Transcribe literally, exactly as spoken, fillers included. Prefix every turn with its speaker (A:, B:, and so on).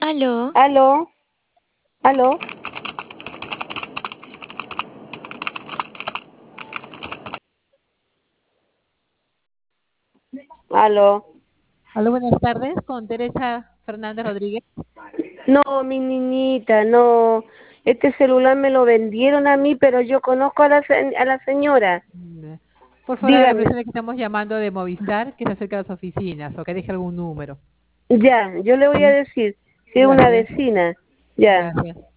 A: Aló,
B: Aló, aló, aló.
C: Hola, buenas tardes, con Teresa Fernández Rodríguez.
B: No, mi niñita, no. Este celular me lo vendieron a mí, pero yo conozco a la, se- a la señora.
C: Mm, Por favor, haga la
B: Dígame.
C: impresión de que estamos llamando de Movistar, que se acerca a las oficinas, o que deje algún número.
B: Ya, yo le voy a
C: ¿Sí?
B: decir, si es una
C: Gracias,
B: vecina. Ya.
C: gracias.